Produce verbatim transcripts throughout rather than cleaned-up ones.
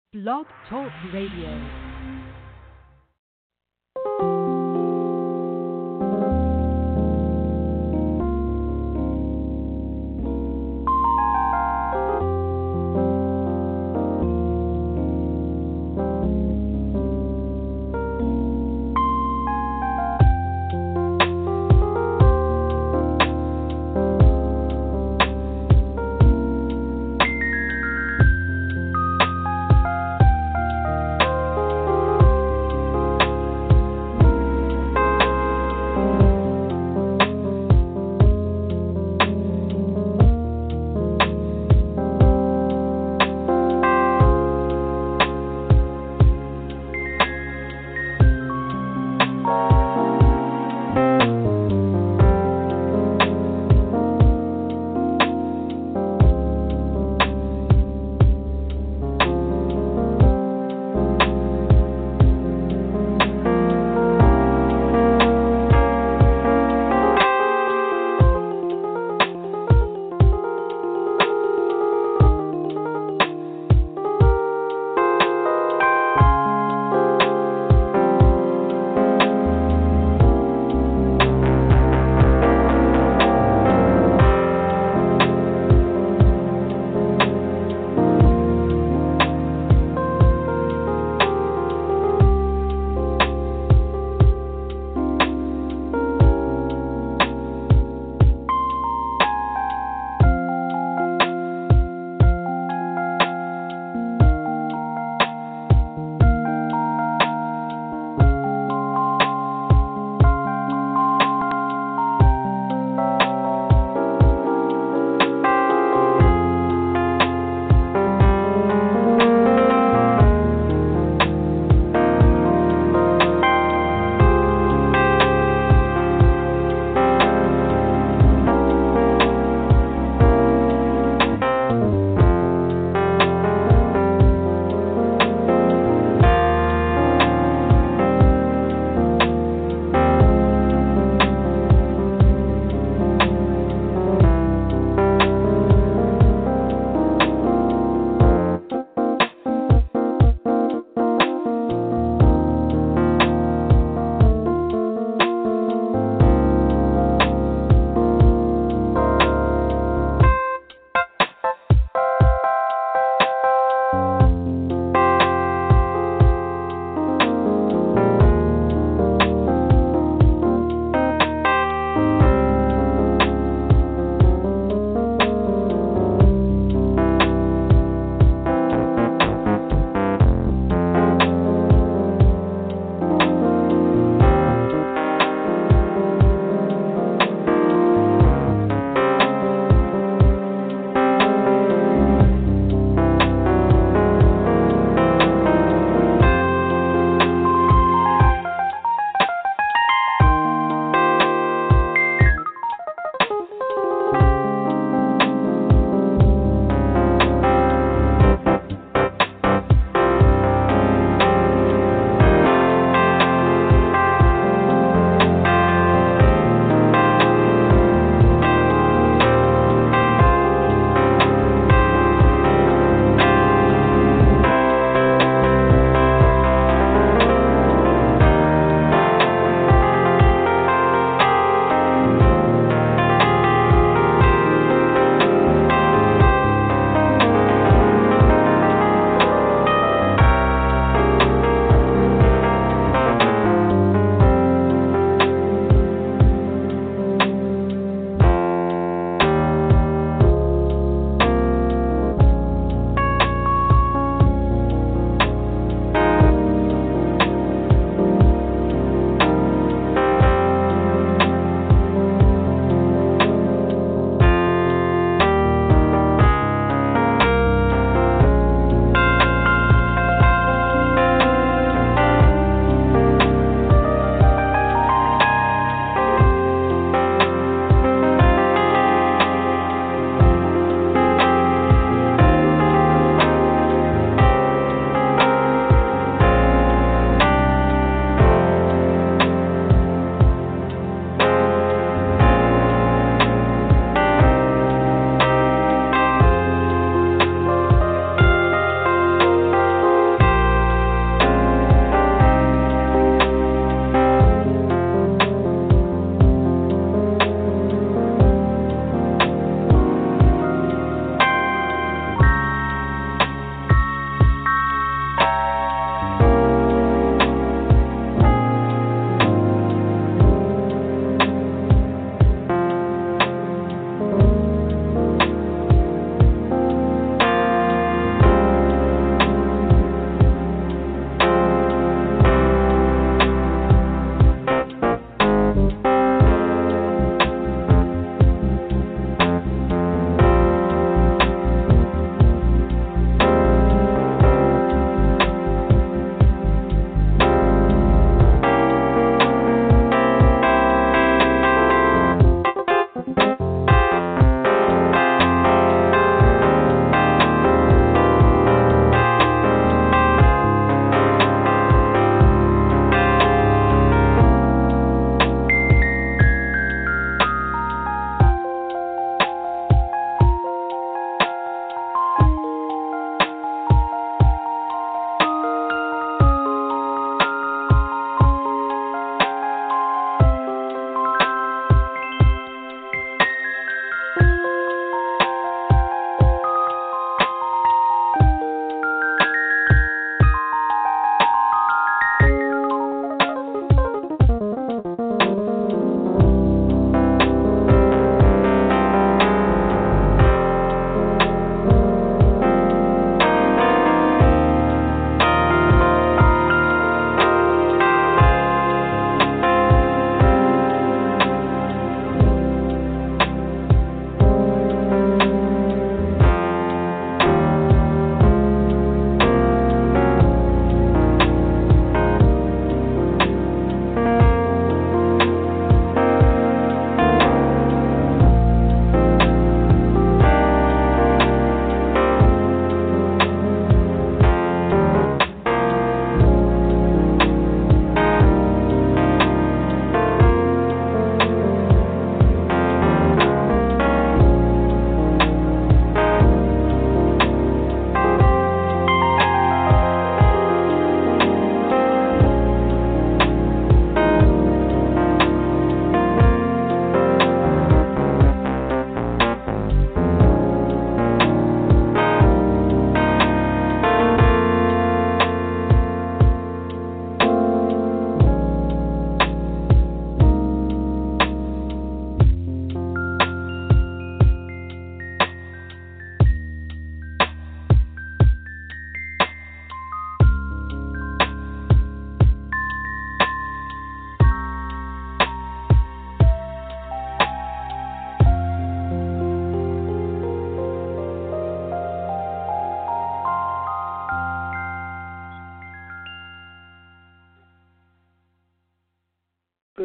Blog Talk Radio.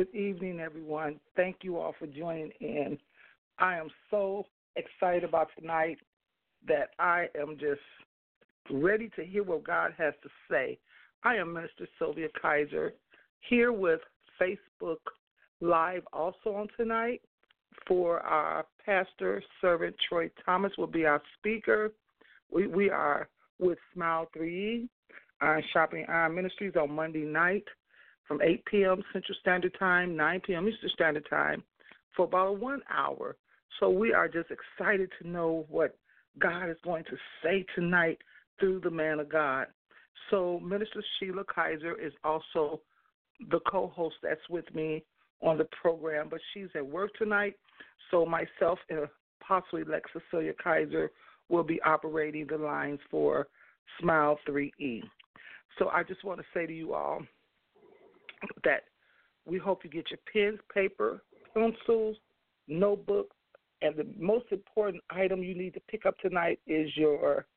Good evening, everyone. Thank you all for joining in. I am so excited about tonight that I am just ready to hear what God has to say. I am Minister Sylvia Kaiser here with Facebook Live also on tonight for our pastor servant Troy Thomas will be our speaker. We, we are with Smile three E, our Shopping Iron Ministries on Monday night from eight p.m. Central Standard Time, nine p.m. Eastern Standard Time for about one hour. So we are just excited to know what God is going to say tonight through the man of God. So Minister Sheila Kaiser is also the co-host that's with me on the program, but she's at work tonight. So myself and possibly Lex Cecilia Kaiser will be operating the lines for Smile three E. So I just want to say to you all that we hope you get your pens, paper, pencils, notebooks, and the most important item you need to pick up tonight is your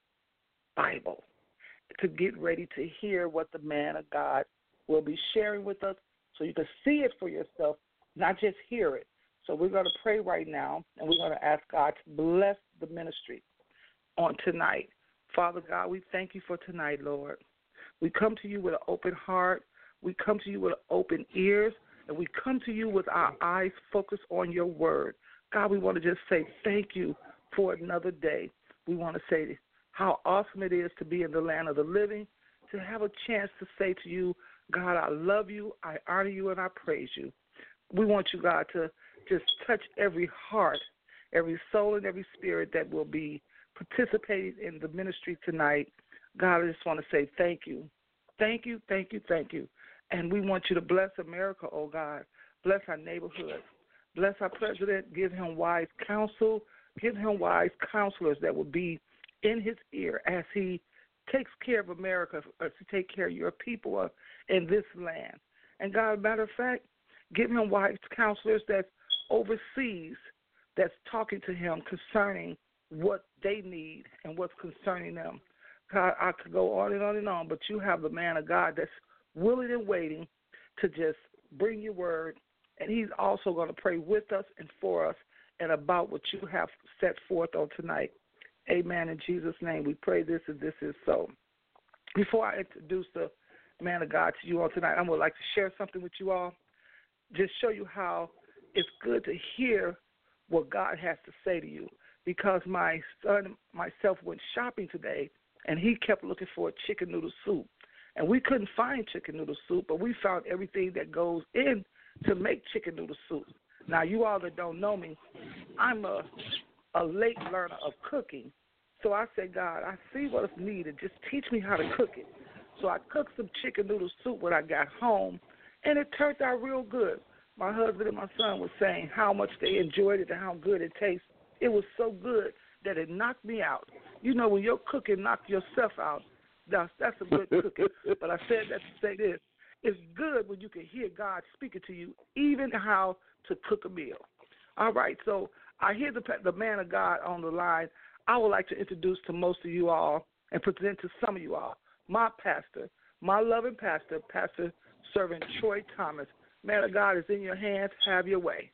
Bible to get ready to hear what the man of God will be sharing with us so you can see it for yourself, not just hear it. So we're going to pray right now, and we're going to ask God to bless the ministry on tonight. Father God, we thank you for tonight, Lord. We come to you with an open heart. We come to you with open ears, and we come to you with our eyes focused on your word. God, we want to just say thank you for another day. We want to say how awesome it is to be in the land of the living, to have a chance to say to you, God, I love you, I honor you, and I praise you. We want you, God, to just touch every heart, every soul, and every spirit that will be participating in the ministry tonight. God, I just want to say thank you. Thank you, thank you, thank you. And we want you to bless America, oh God. Bless our neighborhoods. Bless our president. Give him wise counsel. Give him wise counselors that will be in his ear as he takes care of America, or to take care of your people in this land. And God, matter of fact, give him wise counselors that's overseas, that's talking to him concerning what they need and what's concerning them. God, I could go on and on and on, but you have the man of God that's willing and waiting to just bring your word, and he's also going to pray with us and for us and about what you have set forth on tonight. Amen. In Jesus' name, we pray this, and this is so. Before I introduce the man of God to you all tonight, I would like to share something with you all, just show you how it's good to hear what God has to say to you, because my son and myself went shopping today, and he kept looking for a chicken noodle soup. And we couldn't find chicken noodle soup, but we found everything that goes in to make chicken noodle soup. Now, you all that don't know me, I'm a, a late learner of cooking. So I said, God, I see what's needed. Just teach me how to cook it. So I cooked some chicken noodle soup when I got home, and it turned out real good. My husband and my son were saying how much they enjoyed it and how good it tastes. It was so good that it knocked me out. You know, when you're cooking, knock yourself out. That's, that's a good cooking. But I said that to say this. It's good when you can hear God speaking to you, even how to cook a meal. All right, so I hear the, the man of God on the line. I would like to introduce to most of you all and present to some of you all my pastor, my loving pastor, Pastor Servant Troy Thomas. Man of God is in your hands. Have your way.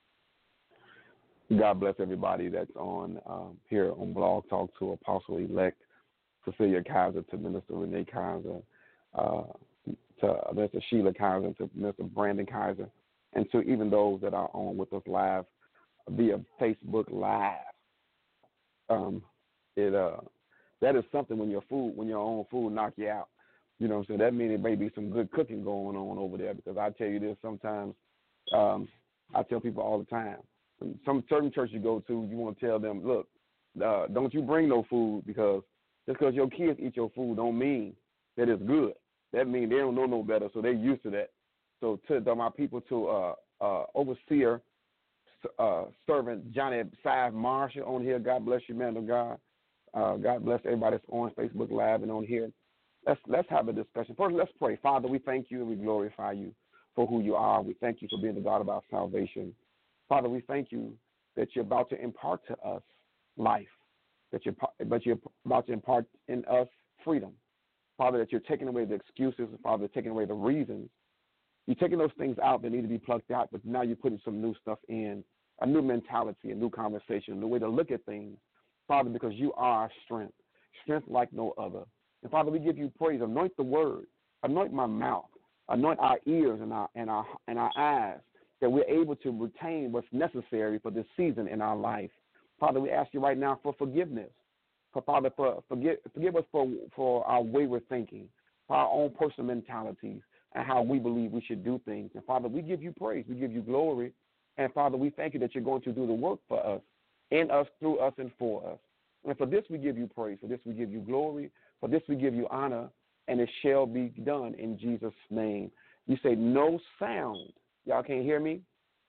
God bless everybody that's on um, here on Blog Talk, to Apostle-elect Cecilia Kaiser, to Minister Renee Kaiser, uh, to Minister Sheila Kaiser, to Minister Brandon Kaiser, and to even those that are on with us live via Facebook Live. Um, it uh, that is something when your food, when your own food knock you out. You know what I'm saying? That means it may be some good cooking going on over there, because I tell you this sometimes, um, I tell people all the time, some certain church you go to, you want to tell them, look, uh, don't you bring no food, because just because your kids eat your food don't mean that it's good. That means they don't know no better, so they're used to that. So to the, my people, to uh, uh, overseer, uh, servant Johnny Five Marshall on here, God bless you, man of God. Uh, God bless everybody that's on Facebook Live and on here. Let's let's have a discussion. First, let's pray. Father, we thank you and we glorify you for who you are. We thank you for being the God of our salvation. Father, we thank you that you're about to impart to us life, that you're, but you're about to impart in us freedom. Father, that you're taking away the excuses, Father, taking away the reasons You're taking those things out that need to be plucked out, but now you're putting some new stuff in, a new mentality, a new conversation, a new way to look at things, Father, because you are our strength, strength like no other. And, Father, we give you praise. Anoint the word. Anoint my mouth. Anoint our ears and our, and our, and our eyes, that we're able to retain what's necessary for this season in our life. Father, we ask you right now for forgiveness. For, Father, for, forgive, forgive us for, for our wayward thinking, for our own personal mentalities, and how we believe we should do things. And, Father, we give you praise. We give you glory. And, Father, we thank you that you're going to do the work for us, in us, through us, and for us. And for this we give you praise. For this we give you glory. For this we give you honor. And it shall be done in Jesus' name. You say no sound. Y'all can't hear me?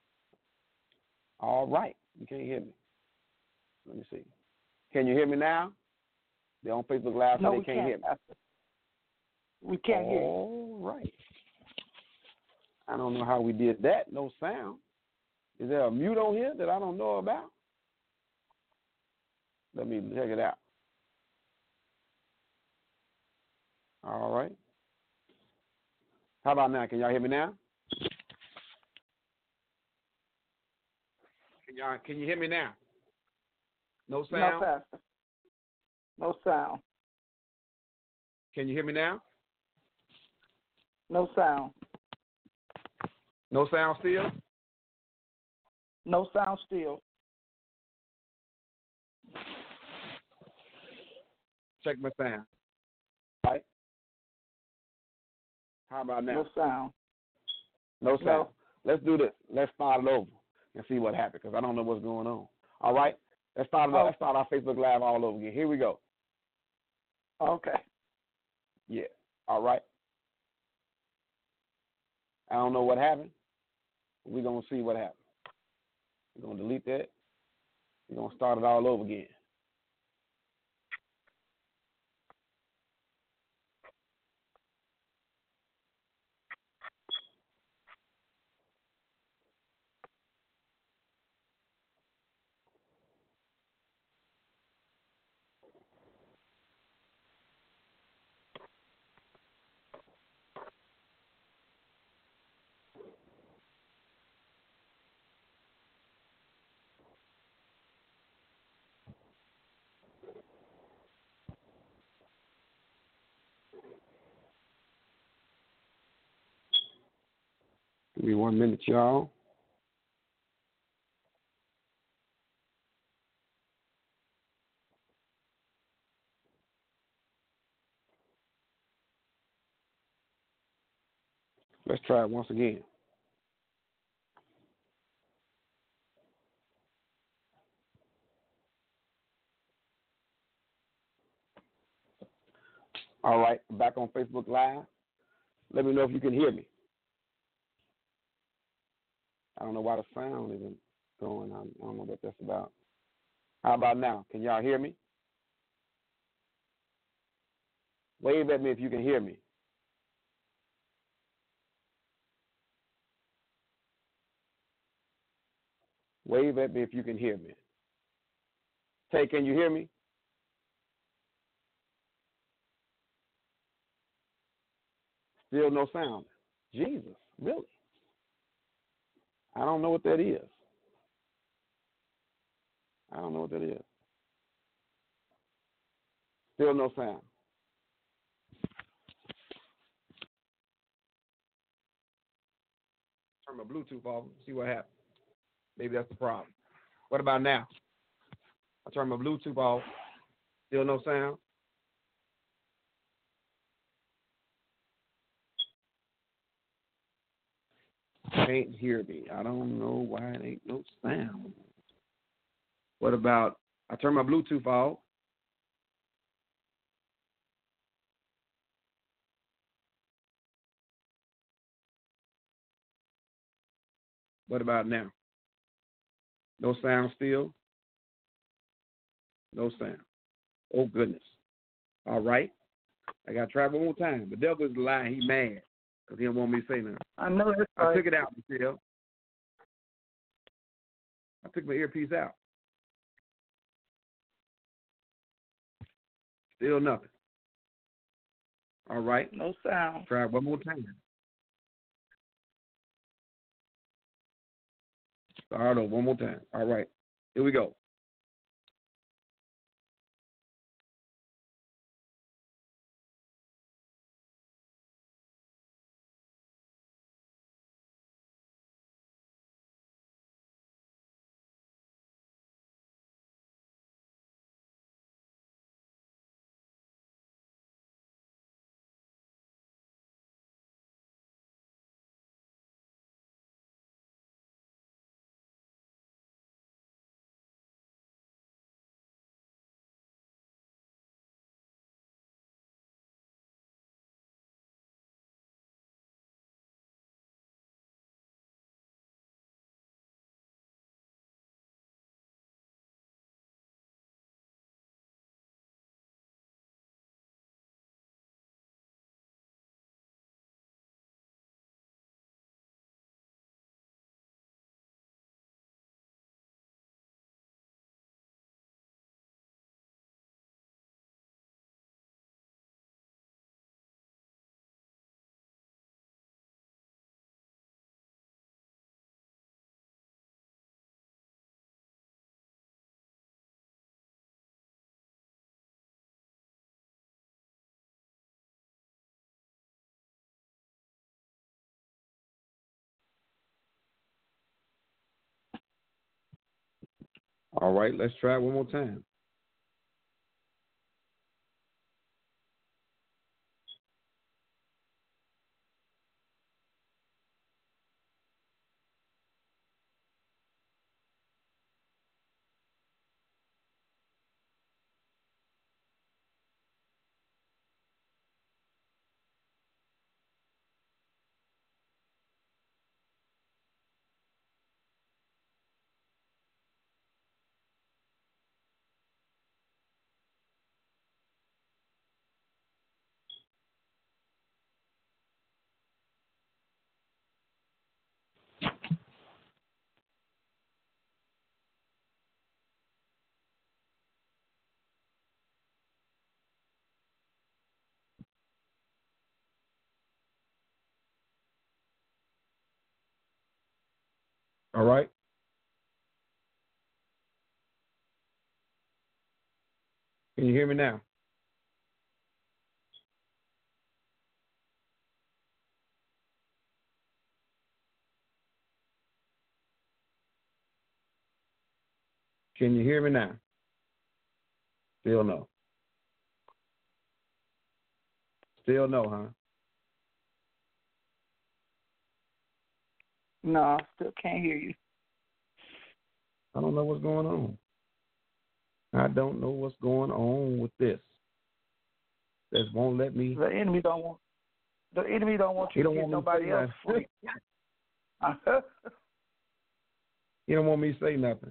All right. You can't hear me. Let me see. Can you hear me now? They're on Facebook Live, so no, they we can't, can't hear me. We can't hear you. All right. I don't know how we did that. No sound. Is there a mute on here that I don't know about? Let me check it out. All right. How about now? Can y'all hear me now? Can y'all can you hear me now? No sound? No, Pastor. No sound. Can you hear me now? No sound. No sound still? No sound still. Check my sound. Right? How about now? No sound. No sound. No. Let's do this. Let's start it over and see what happens, because I don't know what's going on. All right? Let's start it. Oh. Let's start our Facebook Live all over again. Here we go. Okay. Yeah. All right. I don't know what happened. We're going to see what happened. We're going to delete that. We're going to start it all over again. Give me one minute, y'all. Let's try it once again. All right, back on Facebook Live. Let me know if you can hear me. I don't know why the sound isn't going on. I don't know what that's about. How about now? Can y'all hear me? Wave at me if you can hear me. Wave at me if you can hear me. Tay, can you hear me? Still no sound. Jesus, really? I don't know what that is. I don't know what that is. Still no sound. Turn my Bluetooth off, see what happens. Maybe that's the problem. What about now? I turn my Bluetooth off. Still no sound. Can't hear me. I don't know why it ain't no sound. What about, I turn my Bluetooth off. What about now? No sound still? No sound. Oh, goodness. All right. I got to try one more time. The devil is lying. He mad because he don't want me to say nothing. I know that's I right. took it out, Michelle. I took my earpiece out. Still nothing. All right. No sound. Try one more time. Start over one more time. All right. Here we go. All right, let's try it one more time. All right. Can you hear me now? Can you hear me now? Still no. Still no, huh? No, I still can't hear you. I don't know what's going on. I don't know what's going on with this. This won't let me. The enemy don't want. The enemy don't want you He to don't get want me to nobody say else free. He don't want me to say nothing.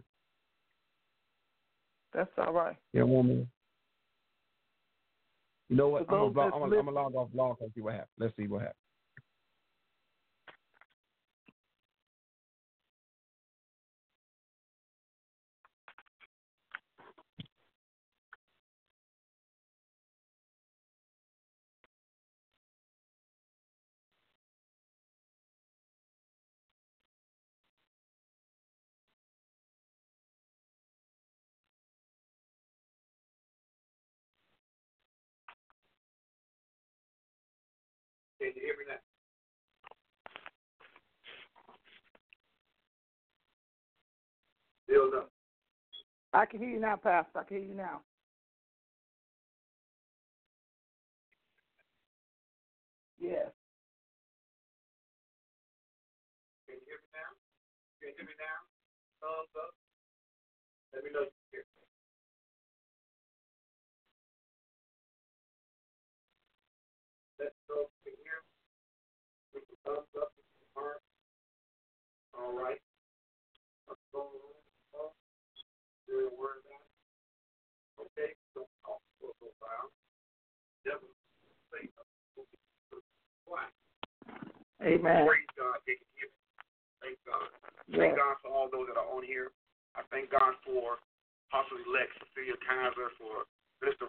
That's all right. You don't want me. You know what? For I'm those gonna that's I'm gonna log off blog and see what happens. Let's see what happens. Can you hear me now? Still no. I can hear you now, Pastor. I can hear you now. Yes. Can you hear me now? Can you hear me now? Thumbs up. Let me know you can hear me. Let's go to here. With the thumbs up, with the heart. All right. Let's go. Good word down. Okay. Don't talk for a little while. Never say nothing. Why? Amen. Praise God. They can hear me. Thank God. Yes. Thank God for all those that are on here. I thank God for Apostle Elect Sophia Kaiser, for Mister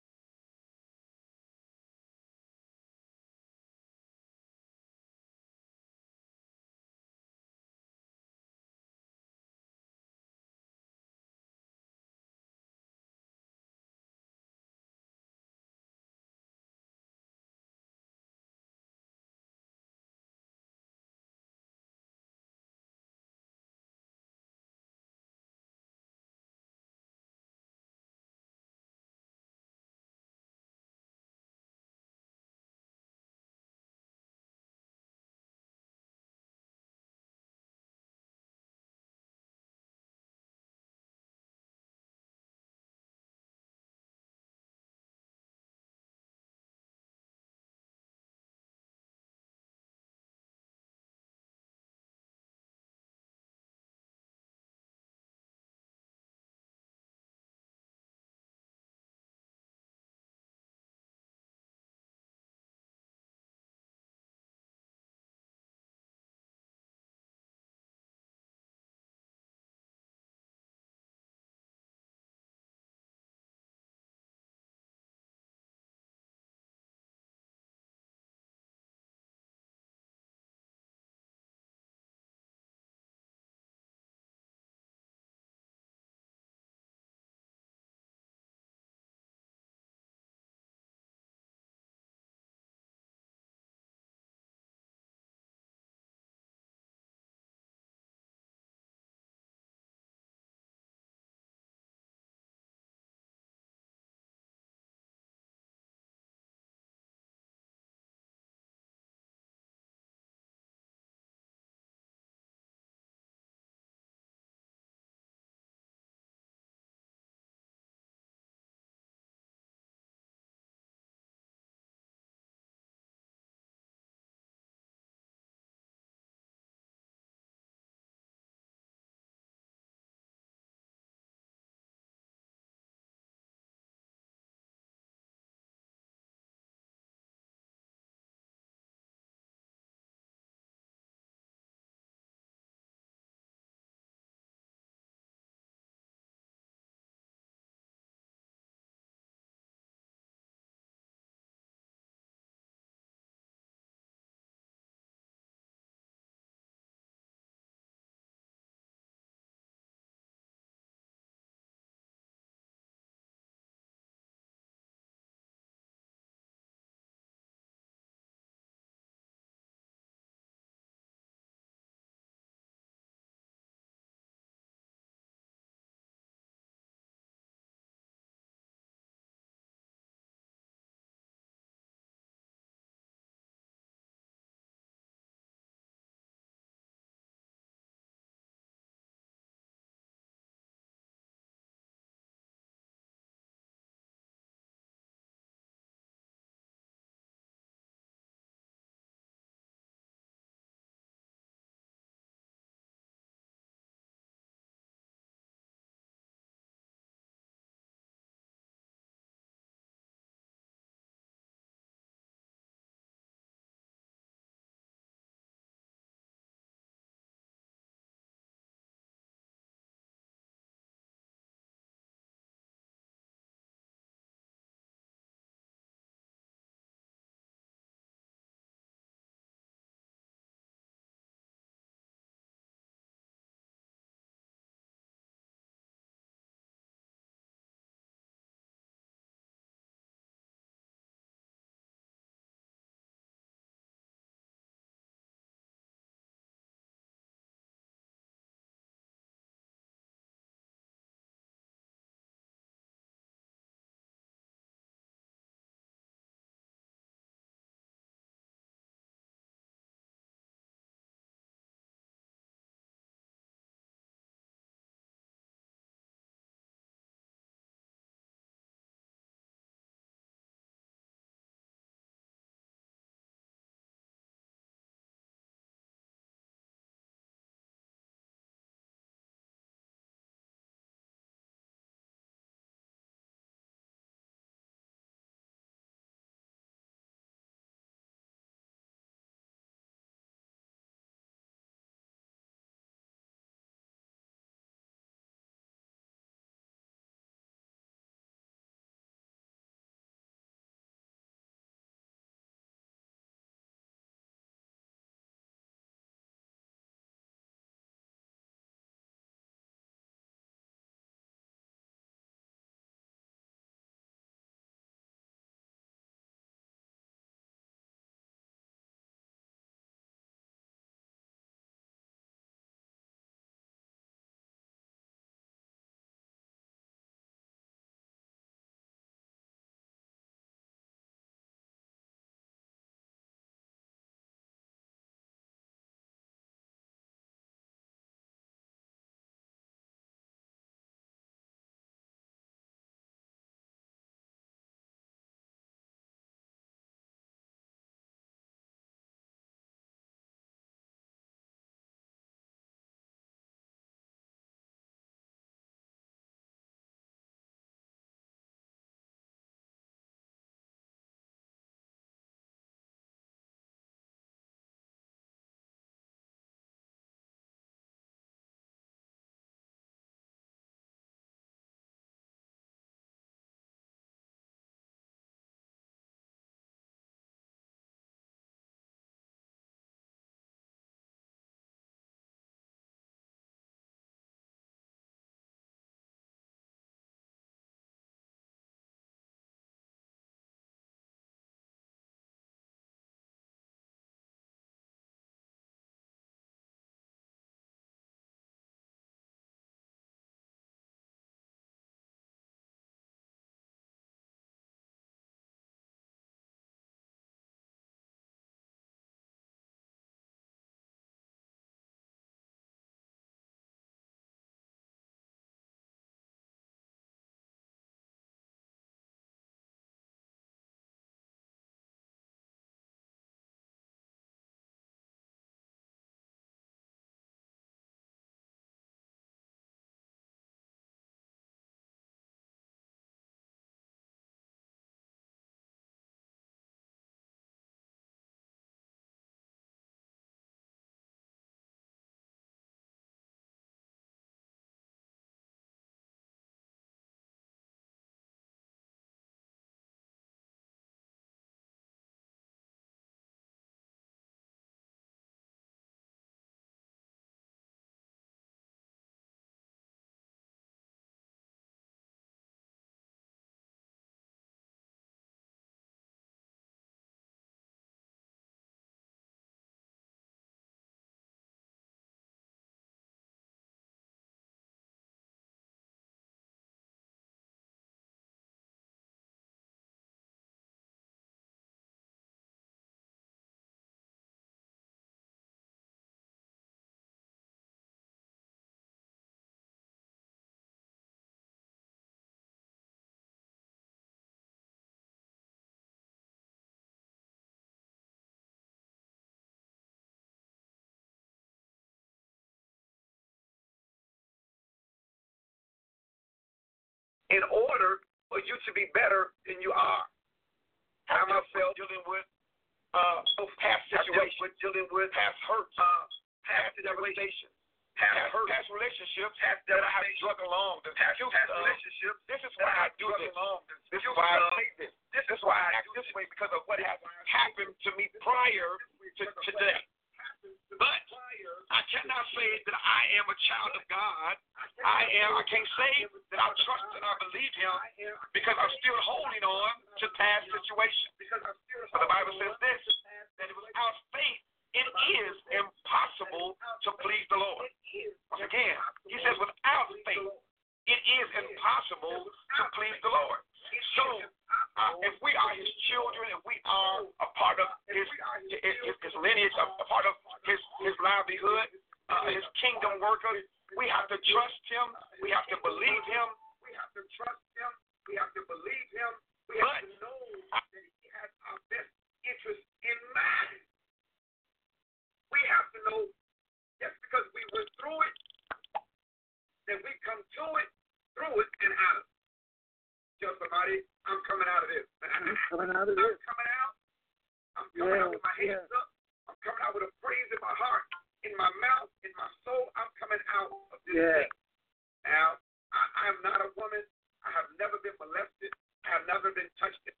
in order for you to be better than you are. I myself dealing with uh, past situations, dealing with past hurts, uh, past devastation, past hurts, past relationships that I have drug along. The past, past uh, relationships. This is why I do this. Along. This is why I say this. This is why I act this way, because of what has happened to me prior to today. But I cannot say that I am a child of God. I am. I can't say that I trust and I believe Him because I'm still holding on to past situations. But the Bible says this, that without faith, it is impossible to please the Lord. Once again, He says without faith, it is impossible to please the Lord. So, uh, if we are His children, if we are a part of His His, his lineage, a, a part of His His livelihood, uh, His kingdom workers, we have to trust Him. We have to believe Him. We have to trust Him. We have to believe Him. We have to know that He has our best interest in mind. We have to know just because we went through it, that we come to it, through it, and out of it. Tell somebody, I'm coming out of this. I'm coming out of this. I'm coming out. I'm coming yeah, out with my hands yeah. up. I'm coming out with a praise in my heart, in my mouth, in my soul. I'm coming out of this yeah. thing. Now, I, I am not a woman. I have never been molested. I have never been touched in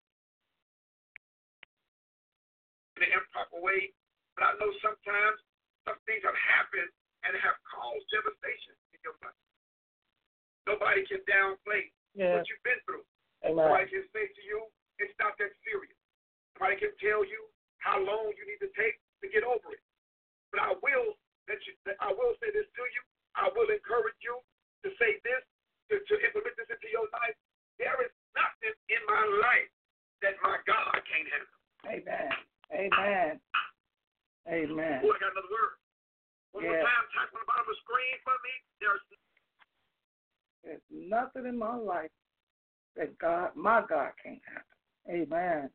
an improper way. But I know sometimes some things have happened and have caused devastation in your life. Nobody can downplay yeah. what you've been through. Amen. Nobody can say to you, it's not that serious. Nobody can tell you how long you need to take to get over it. But I will let you, I will say this to you. I will encourage you to say this, to, to implement this into your life. There is nothing in my life that my God can't handle. Amen. Amen. Amen. Oh, I got another word. One yeah. more time, type on the bottom of the screen for me. There's There's nothing in my life that God, my God, can't handle. Amen.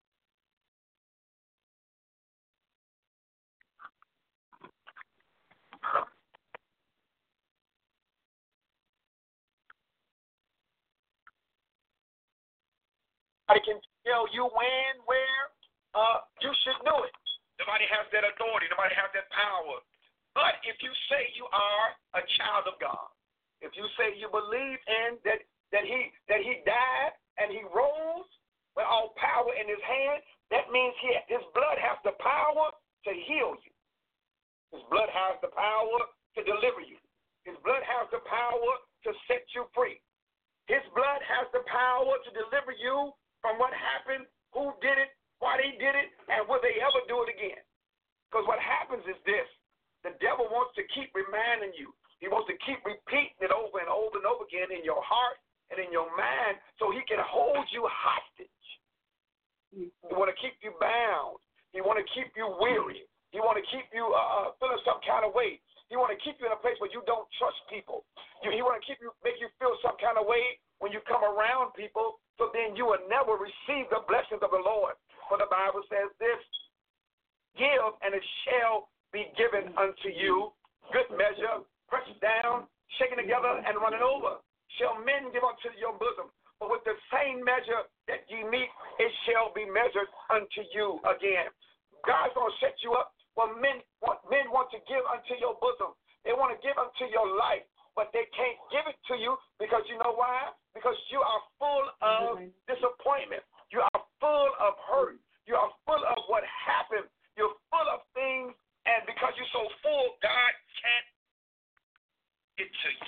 I can tell you when, where, uh, you should know it. Nobody has that authority. Nobody has that power. But if you say you are a child of God, if you say you believe in that that he that he died and he rose with all power in his hand, that means he, his blood has the power to heal you. His blood has the power to deliver you. His blood has the power to set you free. His blood has the power to deliver you from what happened, who did it, why they did it, and will they ever do it again. Because what happens is this. The devil wants to keep reminding you. He wants to keep repeating it over and over and over again in your heart and in your mind so he can hold you hostage. He want to keep you bound. He want to keep you weary. He want to keep you uh, feeling some kind of way. He want to keep you in a place where you don't trust people. You, he want to keep you, make you feel some kind of way when you come around people, so then you will never receive the blessings of the Lord. For the Bible says this, give and it shall be given unto you, good measure, pressed down, shaken together, and running over. Shall men give unto your bosom? But with the same measure that ye meet, it shall be measured unto you again. God's going to set you up. Well, men want, men want to give unto your bosom. They want to give unto your life, but they can't give it to you because you know why? Because you are full of disappointment. You are full of hurt. You are full of what happened. You're full of things, and because you're so full, God can't get to you.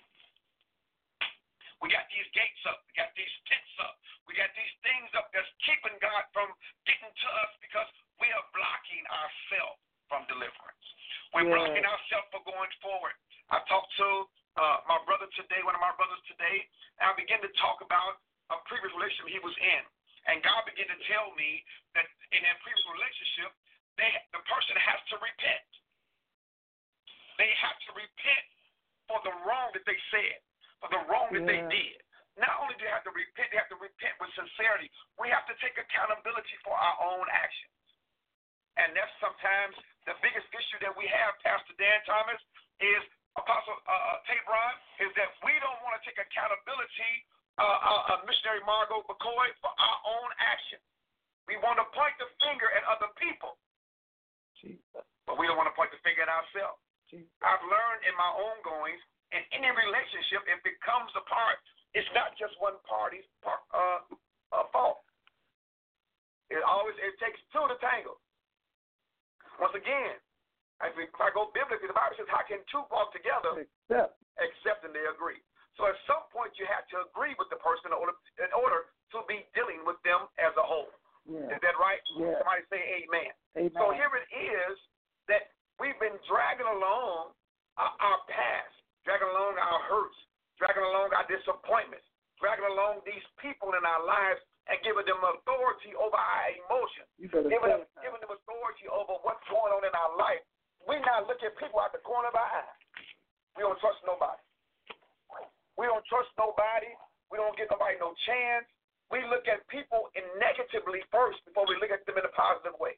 We got these gates up. We got these tents up. We got these things up that's keeping God from getting to us because we are blocking ourselves from deliverance. We're yeah. blocking ourselves from going forward. I talked to uh, my brother today, one of my brothers today, and I began to talk about a previous relationship he was in. And God began to tell me that in that previous relationship, they, the person has to repent. They have to repent for the wrong that they said, for the wrong that yeah. they did. Not only do they have to repent, they have to repent with sincerity. We have to take accountability for our own actions. And that's sometimes the biggest issue that we have, Pastor Dan Thomas, is Apostle uh, Tabron, is that we don't want to take accountability uh, uh, uh, missionary Margot McCoy, for our own action. We want to point the finger at other people, Jesus. But we don't want to point the finger at ourselves. Jesus. I've learned in my own goings, in any relationship, if it comes apart, it's not just one party's part, uh, uh, fault. It always it takes two to tangle. Once again, if I go biblically, the Bible says, "How can two walk together except, except and they agree?" So at some point, you have to agree with the person in order, in order to be dealing with them as a whole. Yeah. Is that right? Yeah. Somebody say amen. Amen. So here it is that we've been dragging along our, our past, dragging along our hurts, dragging along our disappointments, dragging along these people in our lives and giving them authority over our emotions, giving them, giving them authority over what's going on in our life. We now look at people out the corner of our eye. We don't trust nobody. We don't trust nobody. We don't give nobody no chance. We look at people in negatively first before we look at them in a positive way.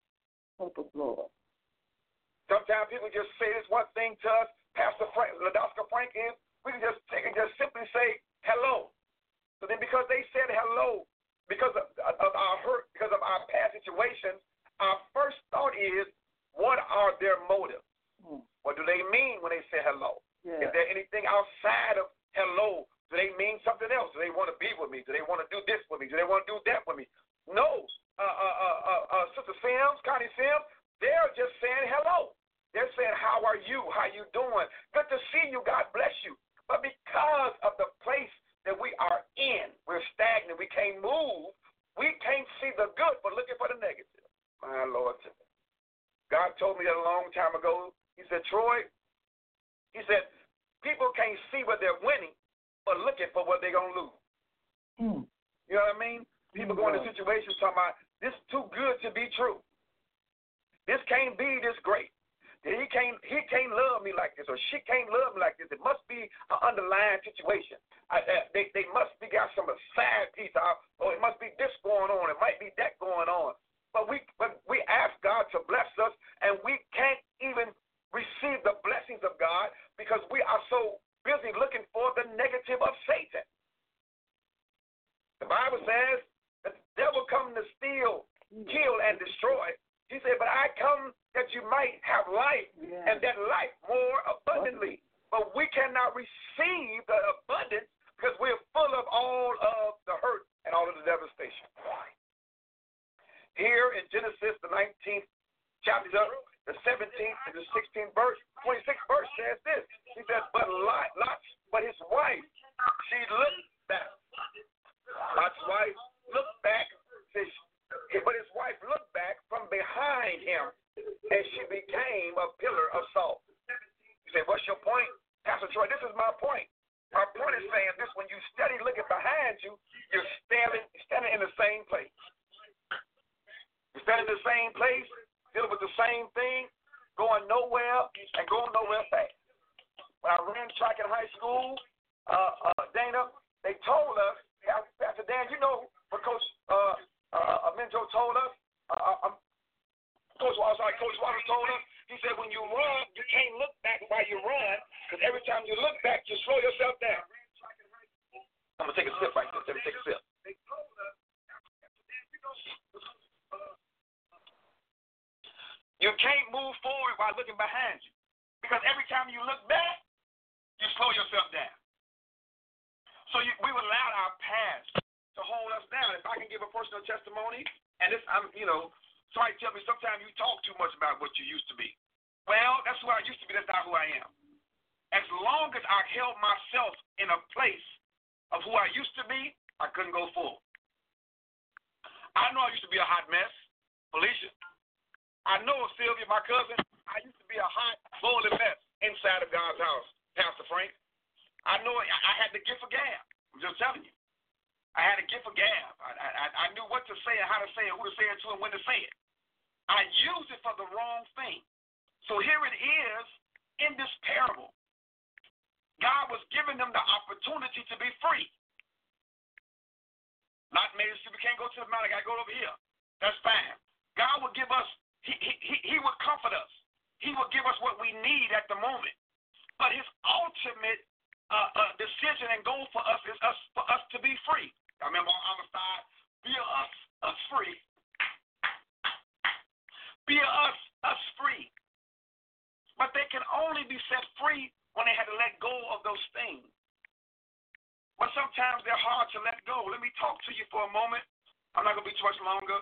Sometimes people just say this one thing to us. Pastor Frank, Ladosca Frank is, we can just take and just simply say hello. So then because they said hello, because of, of our hurt, because of our past situations, our first thought is, what are their motives? Hmm. What do they mean when they say hello? Yeah. Is there anything outside of hello? Do they mean something else? Do they want to be with me? Do they want to do this with me? Do they want to do that with me? No. Uh, uh, uh, uh, uh, Sister Sims, Connie Sims, they're just saying hello. They're saying, how are you? How you doing? Good to see you. God bless you. But because of the place that we are in, we're stagnant. We can't move. We can't see the good, but looking for the negative. My Lord. God told me that a long time ago. He said, Troy, he said, people can't see what they're winning, but looking for what they're going to lose. Mm. You know what I mean? People mm-hmm. go into situations talking about, this is too good to be true. This can't be this great. He can't, he can't love me like this, or she can't love me like this. It must be an underlying situation. I, uh, they, they must be got some side piece, or, or it must be this going on. It might be that going on. But we, but we ask God to bless us, and we can't even receive the blessings of God because we are so busy looking for the negative of Satan. The Bible says that the devil comes to steal, kill, and destroy. He said, but I come that you might have life, yeah. and that life more abundantly. But we cannot receive the abundance because we're full of all of the hurt and all of the devastation. Here in Genesis, the nineteenth chapter, the seventeenth and the sixteenth verse, twenty-sixth verse says this. He says, but Lot, Lot, but his wife, she looked back. Lot's wife looked back, but his wife looked back from behind him, and she became a pillar of salt. You say, what's your point? Pastor Troy, this is my point. My point is saying this: when you study looking behind you, you're standing, standing in the same place. You're standing in the same place, dealing with the same thing, going nowhere and going nowhere fast. When I ran track in high school, uh, uh, Dana, they told us, Pastor Dan, you know what Coach uh, uh, Minjo told us? Uh, um, Coach Wallace, sorry, Coach Wallace told us, he said, when you run, you can't look back while you run, because every time you look back, you slow yourself down. I'm going to take a sip right there. Let me take a sip. You can't move forward while looking behind you, because every time you look back, you slow yourself down. So you, we would allow our past to hold us down. If I can give a personal testimony, and this, I'm, you know, somebody tell me sometimes you talk too much about what you used to be. Well, that's who I used to be. That's not who I am. As long as I held myself in a place of who I used to be, I couldn't go forward. I know I used to be a hot mess, Felicia. I know Sylvia, my cousin, I used to be a hot, boiling mess inside of God's house, Pastor Frank. I know I had the gift of gab. I'm just telling you. I had a gift of gab. I, I, I knew what to say and how to say it, who to say it to, and when to say it. I used it for the wrong thing. So here it is in this parable. God was giving them the opportunity to be free. Not made us, we can't go to the mountain, I got to go over here. That's fine. God will give us, he, he, he will comfort us. He will give us what we need at the moment. But his ultimate uh, uh, decision and goal for us is us for us to be free. I remember on our side, be us, us free. Be us, us free. But they can only be set free when they had to let go of those things. But sometimes they're hard to let go. Let me talk to you for a moment. I'm not going to be too much longer.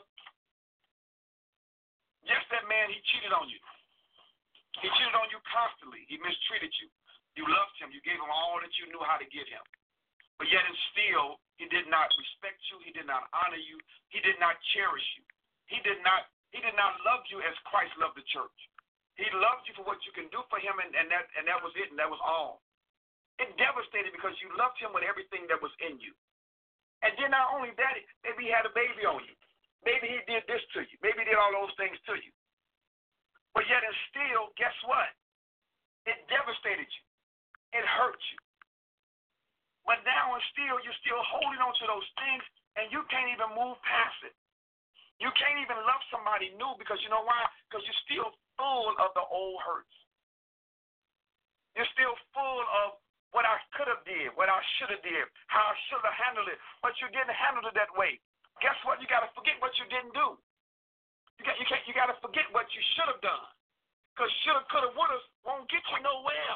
Yes, that man, he cheated on you. He cheated on you constantly. He mistreated you. You loved him. You gave him all that you knew how to give him. But yet and still, he did not respect you. He did not honor you. He did not cherish you. He did not, he did not love you as Christ loved the church. He loved you for what you can do for him, and, and, that, and that was it, and that was all. It devastated because you loved him with everything that was in you. And then not only that, maybe he had a baby on you. Maybe he did this to you. Maybe he did all those things to you. But yet and still, guess what? It devastated you. It hurt you. But now and still, you're still holding on to those things, and you can't even move past it. You can't even love somebody new because you know why? Because you're still full of the old hurts. You're still full of what I could have did, what I should have did, how I should have handled it, but you didn't handle it that way. Guess what? You got to forget what you didn't do. You got you can't you got to forget what you should have done, because shoulda, coulda, woulda won't get you nowhere.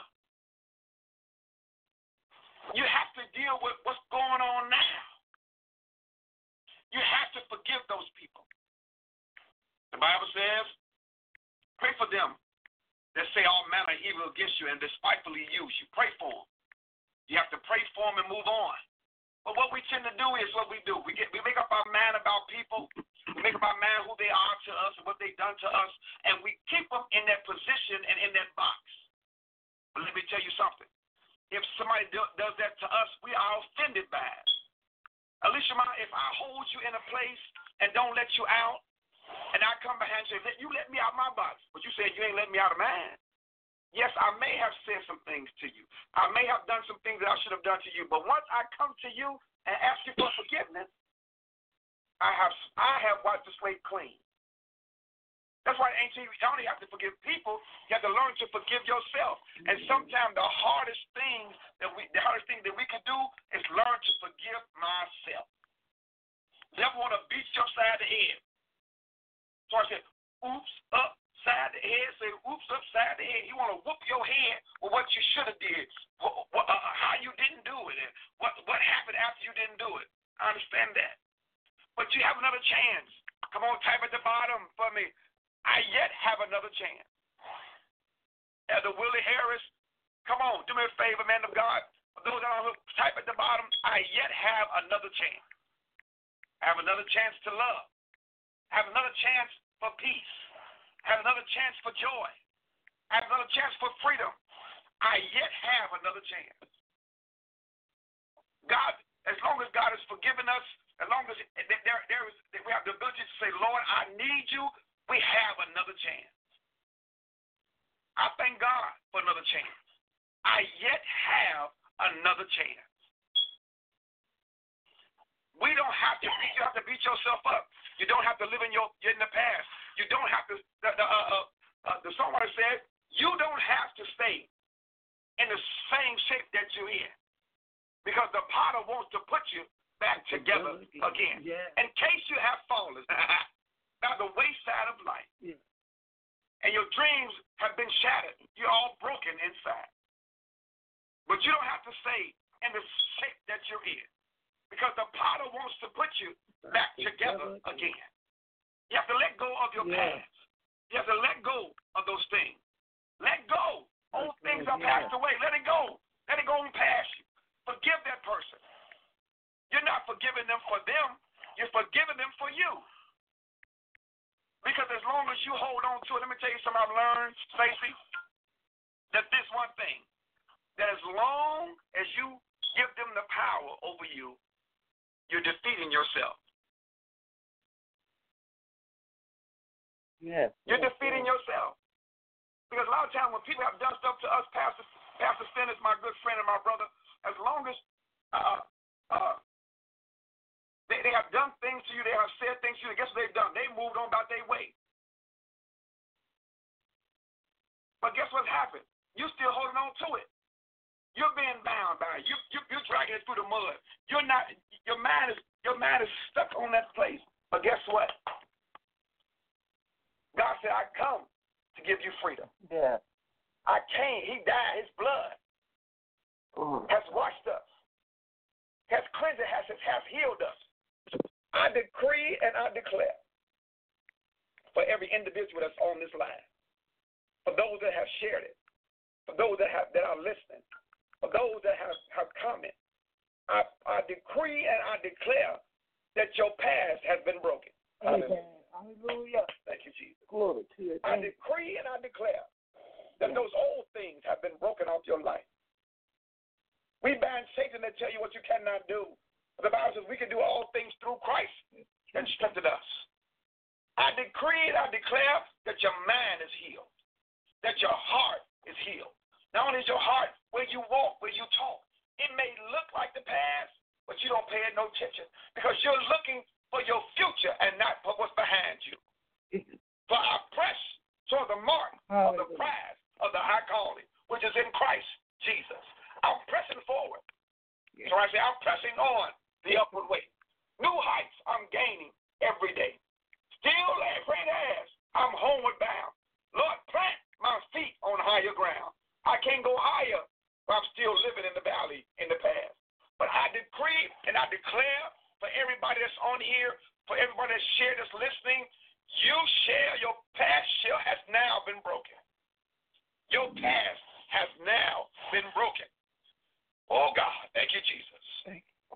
You have to deal with what's going on now. You have to forgive those people. The Bible says, pray for them that say all manner of evil against you and despitefully use you. Pray for them. You have to pray for them and move on. But what we tend to do is what we do. We get we make up our mind about people. We make up our mind who they are to us and what they've done to us, and we keep them in that position and in that box. But let me tell you something. If somebody do, does that to us, we are offended by it. Alicia, if I hold you in a place and don't let you out, and I come behind you and say, you let me out of my box, but you said you ain't letting me out of mine. Yes, I may have said some things to you. I may have done some things that I should have done to you. But once I come to you and ask you for forgiveness, I have I have wiped the slate clean. That's why ain't you only have to forgive people, you have to learn to forgive yourself. And sometimes the hardest thing that we the hardest thing that we can do is learn to forgive myself. Never want to beat your side of the head. So I said, oops, upside the head. Say, oops, upside the head. You want to whoop your head with what you should have did, what, what, uh, how you didn't do it, and what, what happened after you didn't do it. I understand that. But you have another chance. Come on, type at the bottom for me. I yet have another chance. Elder Willie Harris, come on, do me a favor, man of God. For those that don't type at the bottom, I yet have another chance. I have another chance to love. I have another chance for peace. I have another chance for joy. I have another chance for freedom. I yet have another chance. God, as long as God has forgiven us, as long as there, there is, we have the ability to say, Lord, I need you, we have another chance. I thank God for another chance. I yet have another chance. We don't have to beat, you have to beat yourself up. You don't have to live in your in the past. You don't have to. The, the, uh, uh, uh, the songwriter said, you don't have to stay in the same shape that you're in, because the potter wants to put you back together again. Yeah. In case you have fallen by the wayside of life, yeah. and your dreams have been shattered, you're all broken inside. But you don't have to stay in the shape that you're in, because the potter wants to put you back together again. You have to let go of your yeah. past. You have to let go of those things. Let go. Old things are passed away. Let it go. Let it go and pass you. Forgive that person. You're not forgiving them for them. You're forgiving them for you. Because as long as you hold on to it, let me tell you something I've learned, Stacey, that this one thing, that as long as you give them the power over you, you're defeating yourself. Yes. You're yes, defeating yes. yourself. Because a lot of times when people have done stuff to us, Pastor, Pastor Finn is my good friend and my brother, as long as uh, uh, they, they have done things to you, they have said things to you, guess what they've done? They moved on about their way. But guess what happened? You still holding on to it. You're being bound by it. You, you, you're dragging it through the mud. You're not, your mind is, your mind is stuck on that place. But guess what? God said, I come to give you freedom. Yeah. I came. He died. His blood Mm. has washed us, has cleansed us, has, has healed us. I decree and I declare for every individual that's on this line, for those that have shared it, for those that have that are listening, for those that have, have commented, I, I decree and I declare that your past has been broken. Amen. Hallelujah. Thank you, Jesus. Glory to you. I decree and I declare that those old things have been broken off your life. We bind Satan that tell you what you cannot do. The Bible says we can do all things through Christ that strengthened us. I decree and I declare that your mind is healed, that your heart is healed. Not only is your heart where you walk, where you talk, it may look like the past, but you don't pay it no attention because you're looking for your future and not for what's behind you. For I press toward the mark of the prize of the high calling, which is in Christ Jesus. I'm pressing forward. So I say, I'm pressing on the upward way. New heights I'm gaining every day. Still afraid ass, I'm homeward bound. Lord, plant my feet on higher ground. I can't go higher, but I'm still living in the valley in the past. But I decree and I declare for everybody that's on here, for everybody that's shared, that's listening, you share, your past share has now been broken. Your past has now been broken. Oh, God, thank you, Jesus. Thank you.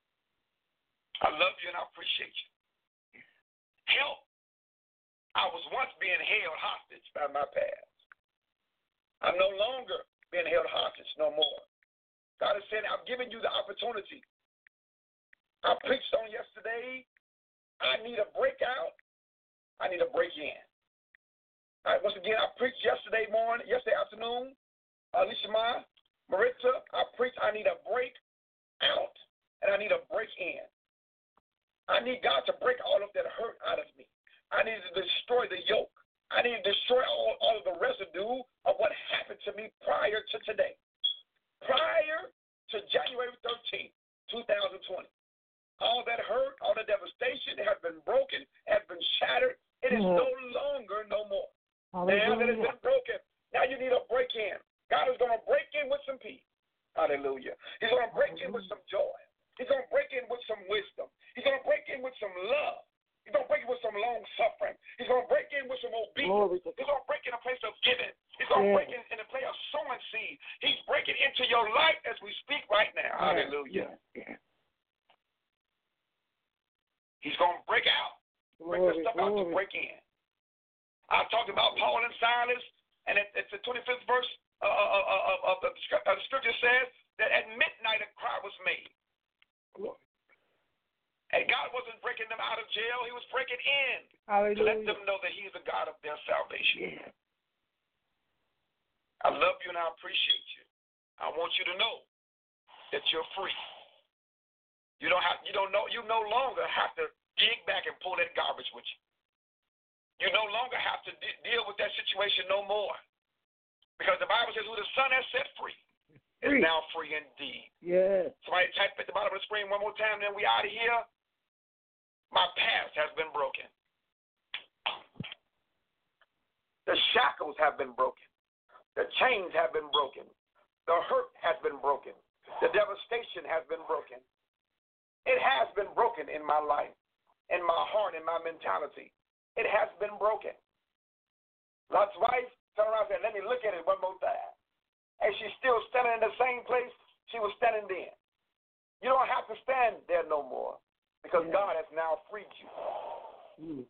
I love you and I appreciate you. Help. I was once being held hostage by my past. I'm no longer being held hostage no more. God is saying, I've given you the opportunity. I preached on yesterday. I need a breakout. I need a break in. All right, once again, I preached yesterday morning, yesterday afternoon. Alicia Ma, Maritza, I preached I need a break out and I need a break in. I need God to break all of that hurt out of me. I need to destroy the yoke. I need to destroy all, all of the residue of what happened to me prior to today. Prior to January thirteenth, twenty twenty. All that hurt, all the devastation has been broken, has been shattered. It is mm-hmm. no longer no more. Hallelujah. Now that it's been broken, now you need a break in. God is going to break in with some peace. Hallelujah. He's going to break in with some joy. He's going to break in with some wisdom. He's going to break in with some love. He's going to break in with some long suffering. He's going to break in with some obedience. He's going to break in a place of giving. He's going to yeah. break in, in a place of sowing seed. He's breaking into your life as we speak right now. Yeah. Hallelujah. Yeah. He's going to break out. Break the stuff out to break in. I talked about Paul and Silas, and it, it's the twenty-fifth verse uh, uh, uh, of the, uh, the scripture says that at midnight a cry was made. And God wasn't breaking them out of jail. He was breaking in Hallelujah. To let them know that he's the God of their salvation. Yeah. I love you and I appreciate you. I want you to know that you're free. You don't have, you don't know, you no longer have to dig back and pull that garbage with you. You no longer have to de- deal with that situation no more. Because the Bible says who the Son has set free, free. is now free indeed. Yeah. Somebody type at the bottom of the screen one more time, then we out of here. My past has been broken. The shackles have been broken. The chains have been broken. The hurt has been broken. The devastation has been broken. It has been broken in my life, in my heart, in my mentality. It has been broken. Lot's wife turned around and said, let me look at it one more time. And she's still standing in the same place she was standing then. You don't have to stand there no more because yeah. God has now freed you. Mm.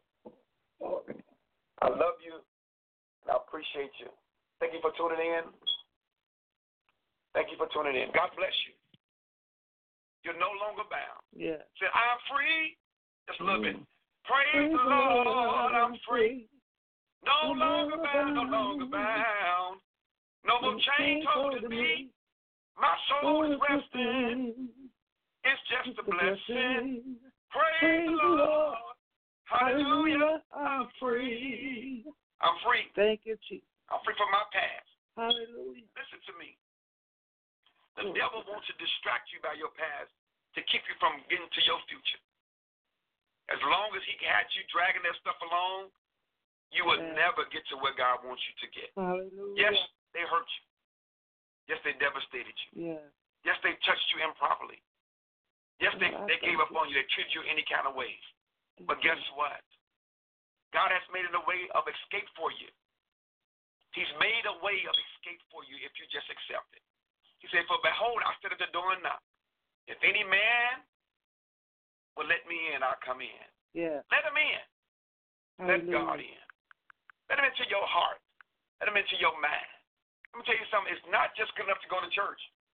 I love you and I appreciate you. Thank you for tuning in. Thank you for tuning in. God bless you. You're no longer bound. Yeah. Say, I'm free. Just a little bit. Praise the Lord, I'm free. No longer bound, no longer bound. No more chains holding me. My soul is resting. It's just a blessing. Praise the Lord. Hallelujah. I'm free. I'm free. Thank you, Jesus. I'm free from my past. Hallelujah. Listen to me. devil wants to distract you by your past to keep you from getting to your future. As long as he had you dragging that stuff along, you will yeah. never get to where God wants you to get. Hallelujah. Yes, they hurt you. Yes, they devastated you. Yeah. Yes, they touched you improperly. Yes, they, Yeah, they gave up on you. They treated you any kind of way. But guess what? God has made it a way of escape for you. He's made a way of escape for you if you just accept it. He said, for behold, I stood at the door and knock. If any man will let me in, I'll come in. Yeah. Let him in. Let Hallelujah. God in. Let him into your heart. Let him into your mind. Let me tell you something. It's not just good enough to go to church.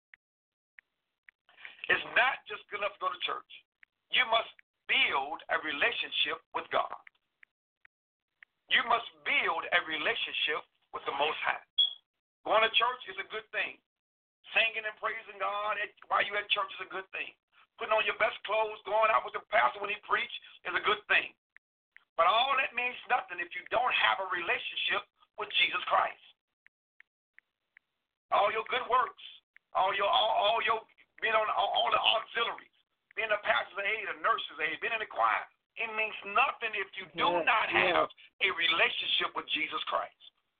It's not just good enough to go to church. You must build a relationship with God. You must build a relationship with the Most High. Going to church is a good thing. Singing and praising God while you're at church is a good thing. Putting on your best clothes, going out with the pastor when he preaches is a good thing. But all that means nothing if you don't have a relationship with Jesus Christ. All your good works, all your all, all your being on all, all the auxiliaries, being a pastor's aide, a nurse's aide, being in the choir, it means nothing if you do yeah, not have yeah. a relationship with Jesus Christ.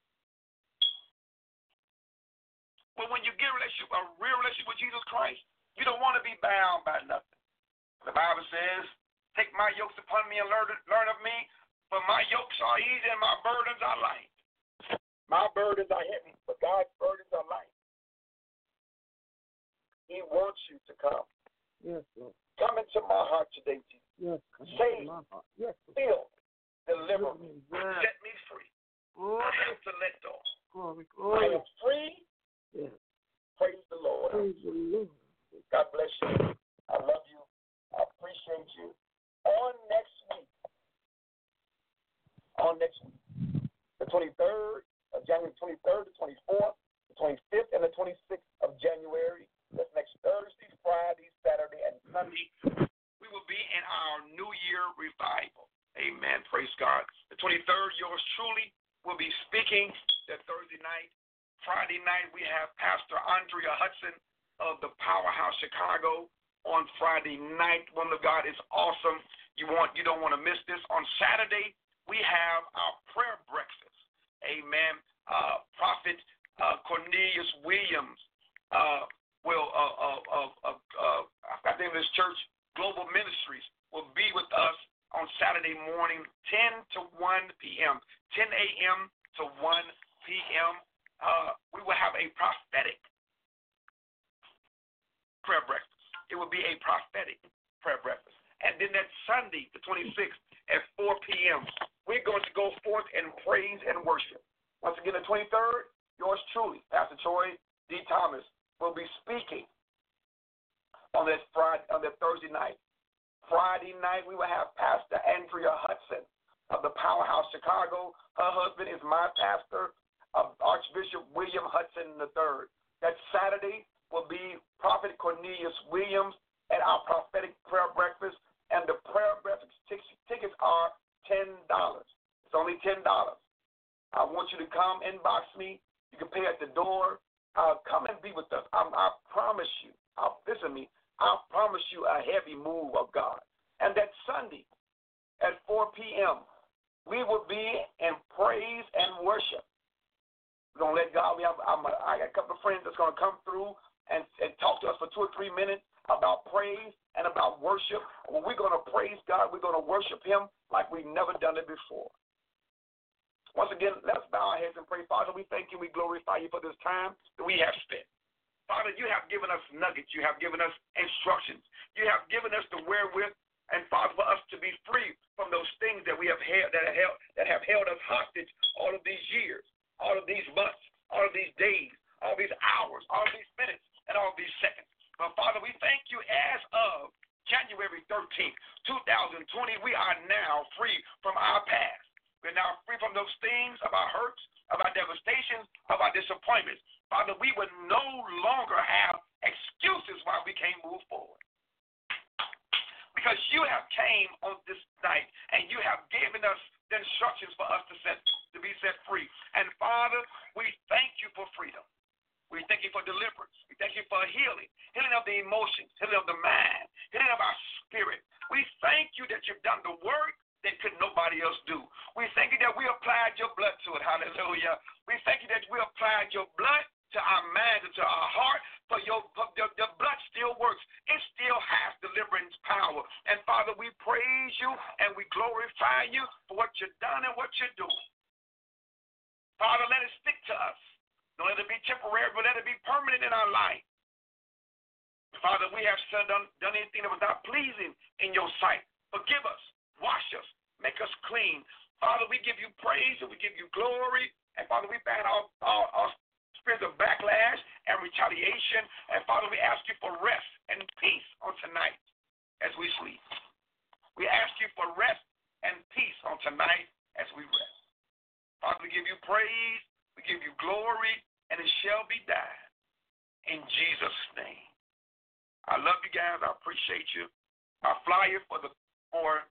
But when you get a relationship, a real relationship with Jesus Christ, you don't want to be bound by nothing. The Bible says, take my yokes upon me and learn, learn of me, for my yokes are easy and my burdens are light. My burdens are heavy, but God's burdens are light. He wants you to come. Yes, Lord. Come into my heart today, Jesus. Yes, come Save, into my heart. Yes, heal, deliver me, yes. set me free. Glory, I am to let go. glory, I glory. am free. Yes. Praise the Lord. Praise the Lord. God bless you. I love you. I appreciate you. On next week, on next week, the twenty-third of January, twenty-third, the twenty-fourth, the twenty-fifth, and the twenty-sixth of January. That's next Thursday, Friday, Saturday, and Sunday. We will be in our New Year revival. Amen. Praise God. The twenty-third, yours truly will be speaking that Thursday night. Friday night, we have Pastor Andrea Hudson of the Powerhouse Chicago on Friday night. Woman of God is awesome. You want, you don't want to miss this. On Saturday, we have our prayer breakfast. Amen. Uh, Prophet uh, Cornelius Williams uh, will, uh, uh, uh, uh, uh, I think this church, Global Ministries, will be with us on Saturday morning, ten to one p.m., ten a.m. to one p.m., Uh, we will have a prophetic prayer breakfast. It will be a prophetic prayer breakfast. And then that Sunday, the twenty-sixth, at four p.m., we're going to go forth and praise and worship. Once again, the twenty-third, yours truly, Pastor Troy D. Thomas, will be speaking on that Friday, on that Thursday night. Friday night, we will have Pastor Andrea Hudson of the Powerhouse Chicago. Her husband is my pastor, of Archbishop William Hudson the third. That Saturday will be Prophet Cornelius Williams at our prophetic prayer breakfast, and the prayer breakfast t- tickets are ten dollars. It's only ten dollars. I want you to come inbox me. You can pay at the door. Uh, come and be with us. I, I promise you, I'll, listen to me, I promise you a heavy move of God. And that Sunday at four p.m., we will be in praise and worship. We're going to let God, we have, I'm a, I got a couple of friends that's going to come through and, and talk to us for two or three minutes about praise and about worship. When we're going to praise God, we're going to worship him like we've never done it before. Once again, let's bow our heads and pray. Father, we thank you, we glorify you for this time that we have spent. Father, you have given us nuggets. You have given us instructions. You have given us the wherewith, and Father, for us to be free from those things that we have held, that have held, that have held us hostage all of these years, all of these months, all of these days, all of these hours, all of these minutes, and all of these seconds. But Father, we thank you as of January thirteenth, two thousand twenty, we are now free from our past. We're now free from those things of our hurts, of our devastations, of our disappointments. Father, we would no longer have excuses why we can't move forward. Because you have came on this night and you have given us the instructions for us to set to be set free. And Father, we thank you for freedom. We thank you for deliverance. We thank you for healing, healing of the emotions, healing of the mind, healing of our spirit. We thank you that you've done the work that could nobody else do. We thank you that we applied your blood to it. Hallelujah. We thank you that we applied your blood to our mind and to our heart, for your, for your, your blood still works. It still has deliverance power. And Father, we praise you and we glorify you for what you've done and what you're doing. Father, let it stick to us. Don't let it be temporary, but let it be permanent in our life. Father, we have said, done, done anything that was not pleasing in your sight. Forgive us, wash us, make us clean. Father, we give you praise and we give you glory. And Father, we ban all, all, all spirits of backlash and retaliation. And Father, we ask you for rest and peace on tonight as we sleep. We ask you for rest and peace on tonight as we rest. Father, we give you praise, we give you glory, and it shall be done in Jesus' name. I love you guys. I appreciate you. Our flyer for the for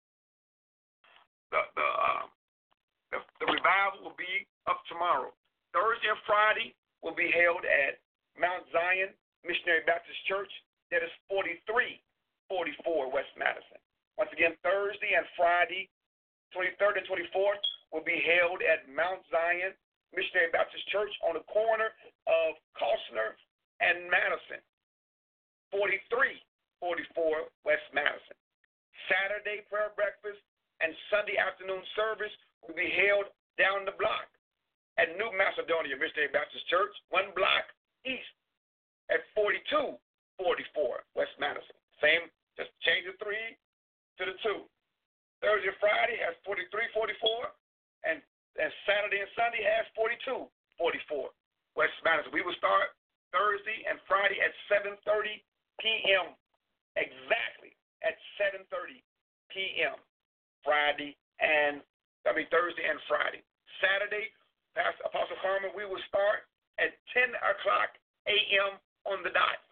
the the, uh, the the revival will be up tomorrow. Thursday and Friday will be held at Mount Zion Missionary Baptist Church. That is forty-three forty-four West Madison. Once again, Thursday and Friday, twenty-third and twenty-fourth, will be held at Mount Zion Missionary Baptist Church on the corner of Costner and Madison. forty-three forty-four West Madison. Saturday prayer breakfast and Sunday afternoon service will be held down the block at New Macedonia Missionary Baptist Church, one block east at forty-two forty-four West Madison. Same, just change the three to the two. Thursday and Friday has forty-three forty-four, and, and Saturday and Sunday has forty-two forty-four West Madison. We will start Thursday and Friday at seven thirty p.m. exactly at seven thirty p.m. Friday and I mean Thursday and Friday. Saturday, Pastor Apostle Farmer, we will start at ten o'clock a.m. on the dot.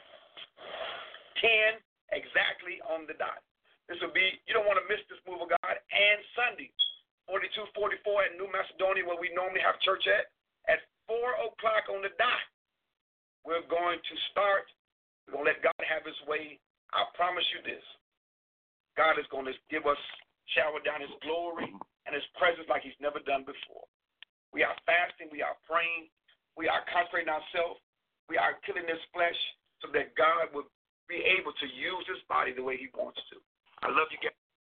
ten exactly on the dot. This will be, you don't want to miss this move of God. And Sunday, forty-two forty-four at New Macedonia, where we normally have church at, at four o'clock on the dot. We're going to start. We're going to let God have his way. I promise you this. God is going to give us, shower down his glory and his presence like he's never done before. We are fasting. We are praying. We are consecrating ourselves. We are killing this flesh so that God will be able to use his body the way he wants to. I love you guys.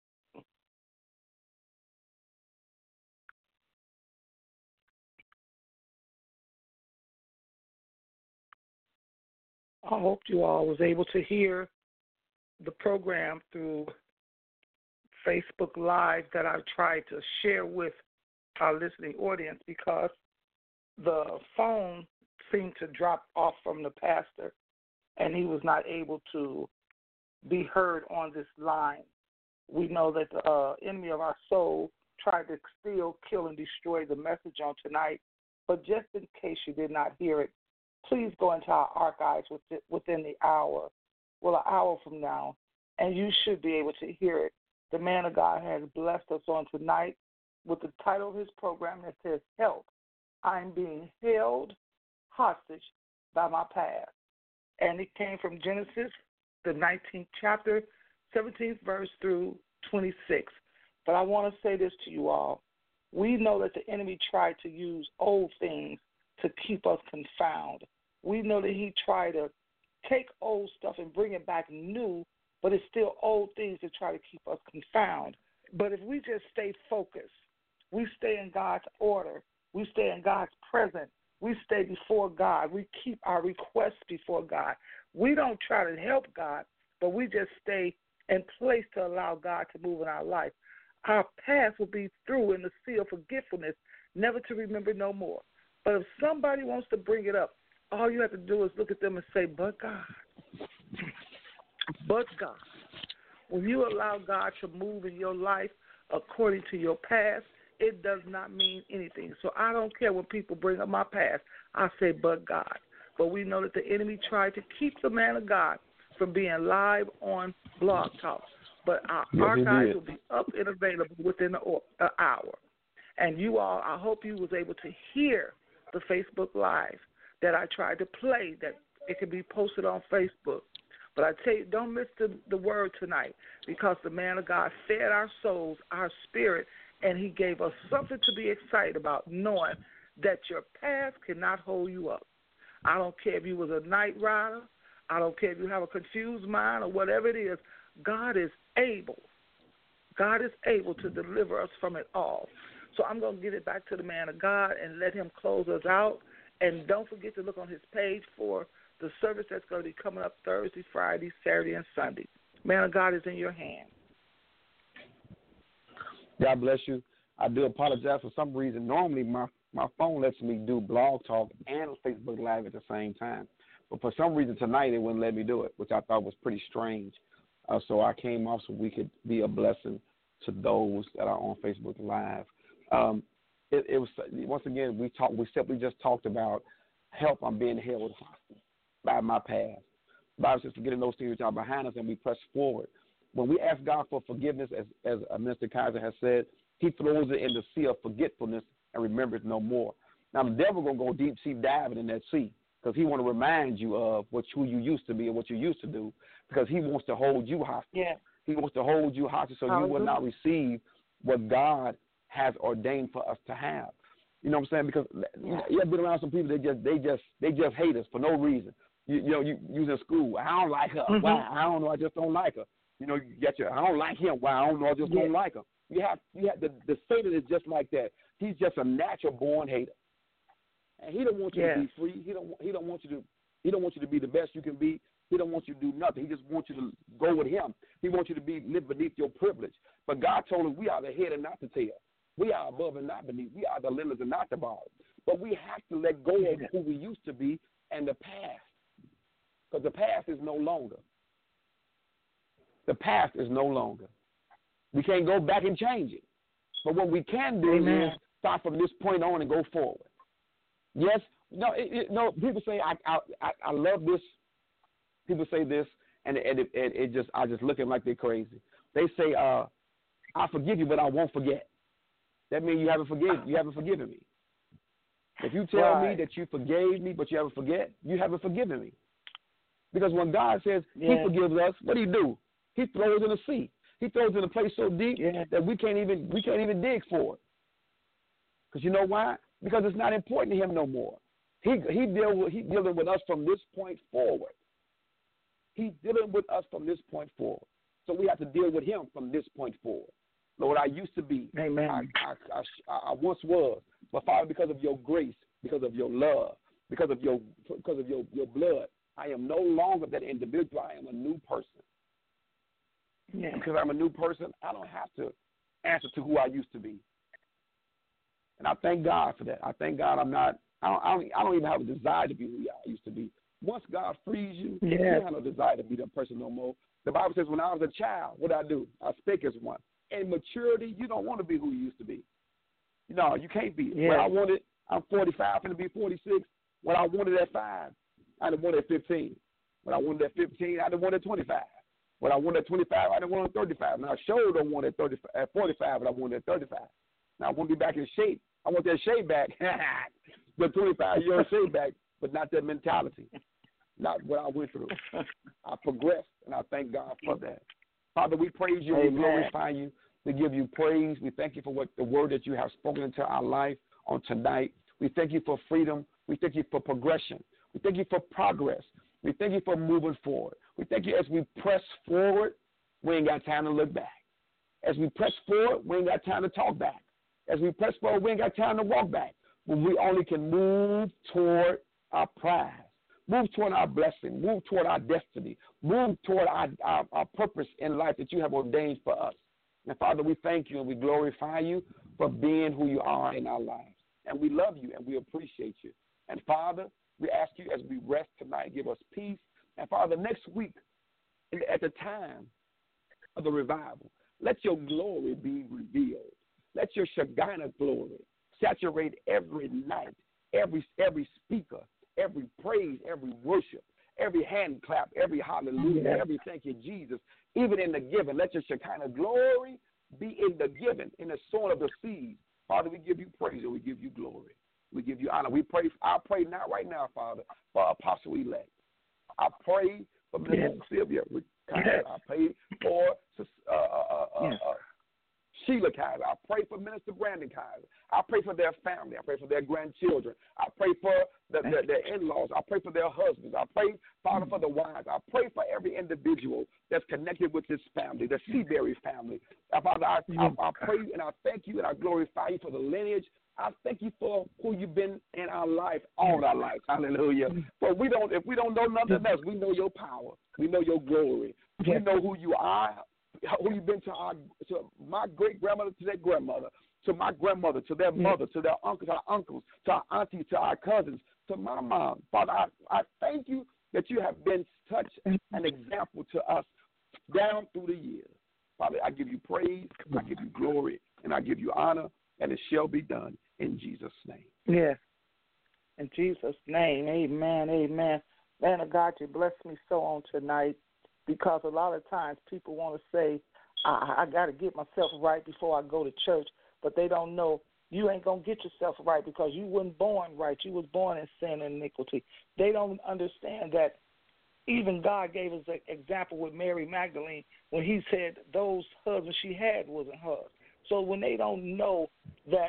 I hope you all was able to hear the program through Facebook Live that I tried to share with our listening audience, because the phone seemed to drop off from the pastor and he was not able to be heard on this line. We know that the uh, enemy of our soul tried to steal, kill, and destroy the message on tonight, but just in case you did not hear it, please go into our archives within the hour, well, an hour from now, and you should be able to hear it. The man of God has blessed us on tonight with the title of his program that says, Help, I'm being held hostage by my past. And it came from Genesis, the nineteenth chapter, seventeenth verse through twenty-six. But I want to say this to you all. We know that the enemy tried to use old things to keep us confounded. We know that he tried to take old stuff and bring it back new, but it's still old things that try to keep us confounded. But if we just stay focused, we stay in God's order, we stay in God's presence, we stay before God, we keep our requests before God. We don't try to help God, but we just stay in place to allow God to move in our life. Our past will be through in the sea of forgetfulness, never to remember no more. But if somebody wants to bring it up, all you have to do is look at them and say, but God, but God. When you allow God to move in your life according to your past, it does not mean anything. So I don't care when people bring up my past. I say, but God. But we know that the enemy tried to keep the man of God from being live on Blog Talk. But our yes, archives will be up and available within an hour. And you all, I hope you was able to hear the Facebook Live. that I tried to play that it could be posted on Facebook. But I tell you, don't miss the, the word tonight, because the man of God fed our souls, our spirit, and he gave us something to be excited about, knowing that your past cannot hold you up. I don't care if you was a night rider. I don't care if you have a confused mind or whatever it is. God is able. God is able to deliver us from it all. So I'm going to give it back to the man of God and let him close us out. And don't forget to look on his page for the service that's going to be coming up Thursday, Friday, Saturday, and Sunday. Man of God is in your hands. God bless you. I do apologize for some reason. Normally my, my phone lets me do Blog Talk and Facebook Live at the same time. But for some reason tonight it wouldn't let me do it, which I thought was pretty strange. Uh, so I came off so we could be a blessing to those that are on Facebook Live. Um, it, it was once again we talked. We simply just talked about help. I'm being held hostage by my past. The Bible says, forgetting those things which are behind us, and we press forward. When we ask God for forgiveness, as as Minister Kaiser has said, He throws it in the sea of forgetfulness and remembers no more. Now the devil gonna go deep sea diving in that sea, because he want to remind you of what who you used to be and what you used to do, because he wants to hold you hostage. Yeah. He wants to hold you hostage so you will not receive what God has ordained for us to have. You know what I'm saying? Because yeah. you have been around some people that just they just they just hate us for no reason. You, you know, you use in school. I don't like her. Mm-hmm. Why? I don't know. I just don't like her. You know, you get your. I don't like him. Why? I don't know. I just yeah. don't like her. You have you have the the Satan is just like that. He's just a natural born hater, and he don't want you yeah. to be free. He don't he don't want you to he don't want you to be the best you can be. He don't want you to do nothing. He just wants you to go with him. He wants you to be live beneath your privilege. But God told us we are the head and not the tail. We are above and not beneath. We are the lenders and not the borrowers. But we have to let go of who we used to be and the past, because the past is no longer. The past is no longer. We can't go back and change it. But what we can do Amen. is start from this point on and go forward. Yes, no, it, it, no. People say I, I I love this. People say this, and it, it, it, it just I just look at them like they're crazy. They say, uh, "I forgive you, but I won't forget." That means you haven't forgiven. You haven't forgiven me. If you tell right. me that you forgave me, but you haven't forget, you haven't forgiven me. Because when God says yeah. He forgives us, what do He do? He throws in the sea. He throws in a place so deep yeah. that we can't even we can't even dig for it. Because you know why? Because it's not important to Him no more. He he deal with he dealing with us from this point forward. He's dealing with us from this point forward. So we have to deal with Him from this point forward. Lord, I used to be. Amen. I, I, I, I once was. But Father, because of your grace, because of your love, because of your because of your, your blood, I am no longer that individual. I am a new person. Yeah. Because I'm a new person, I don't have to answer to who I used to be. And I thank God for that. I thank God I'm not, I don't, I don't, I don't even have a desire to be who I used to be. Once God frees you, yeah. you don't have no desire to be that person no more. The Bible says when I was a child, what did I do? I spake as one. In maturity, you don't want to be who you used to be. No, you can't be. Yeah. When I wanted, I'm forty-five, going to be forty-six. When I wanted at five, I didn't want at fifteen. When I wanted at fifteen, I didn't want at twenty-five. When I wanted at twenty-five, I didn't want at thirty-five. Now, I sure don't want at, thirty, at forty-five, but I wanted at thirty-five. Now, I want to be back in shape. I want that shape back. The twenty-five-year shape back, but not that mentality. Not what I went through. I progressed, and I thank God for that. Father, we praise you. Amen. We glorify you. We give you praise. We thank you for what the word that you have spoken into our life on tonight. We thank you for freedom. We thank you for progression. We thank you for progress. We thank you for moving forward. We thank you as we press forward, we ain't got time to look back. As we press forward, we ain't got time to talk back. As we press forward, we ain't got time to walk back. But we only can move toward our prize, move toward our blessing, move toward our destiny, move toward our, our, our purpose in life that you have ordained for us. And Father, we thank you and we glorify you for being who you are in our lives. And we love you and we appreciate you. And Father, we ask you as we rest tonight, give us peace. And Father, next week, at the time of the revival, let your glory be revealed. Let your Shekinah glory saturate every night, every every speaker, every praise, every worship, every hand clap, every hallelujah, yeah. every thank you, Jesus, even in the giving. Let your Shekinah glory be in the giving, in the sowing of the seed. Father, we give you praise and we give you glory. We give you honor. We pray. I pray now, right now, Father, for Apostle Elect. I pray for Minister Yes. Sylvia. Yes. I pray for uh, uh, uh, Yes. uh, Sheila Kaiser. I pray for Minister Brandon Kaiser. I pray for their family. I pray for their grandchildren. I pray for the, the, their in-laws. I pray for their husbands. I pray, Father, for the wives. I pray for every individual that's connected with this family, the Seabury family. Uh, Father, I, I, I pray and I thank you and I glorify you for the lineage. I thank you for who you've been in our life, all our life. Hallelujah. But we don't, if we don't know nothing else, we know your power. We know your glory. We know who you are, who you've been to our, to my great grandmother, to their grandmother, to my grandmother, to their mother, to their uncles, our uncles, to our aunties, to our cousins, to my mom. Father, I, I thank you that you have been such an example to us down through the years. Father, I give you praise, I give you glory, and I give you honor, and it shall be done in Jesus' name. Yes. In Jesus' name, amen, amen. Man of God, you blessed me so on tonight, because a lot of times people want to say, I, I got to get myself right before I go to church, but they don't know you ain't going to get yourself right because you weren't born right. You was born in sin and iniquity. They don't understand that even God gave us an example with Mary Magdalene when he said those husbands she had wasn't hers. So when they don't know that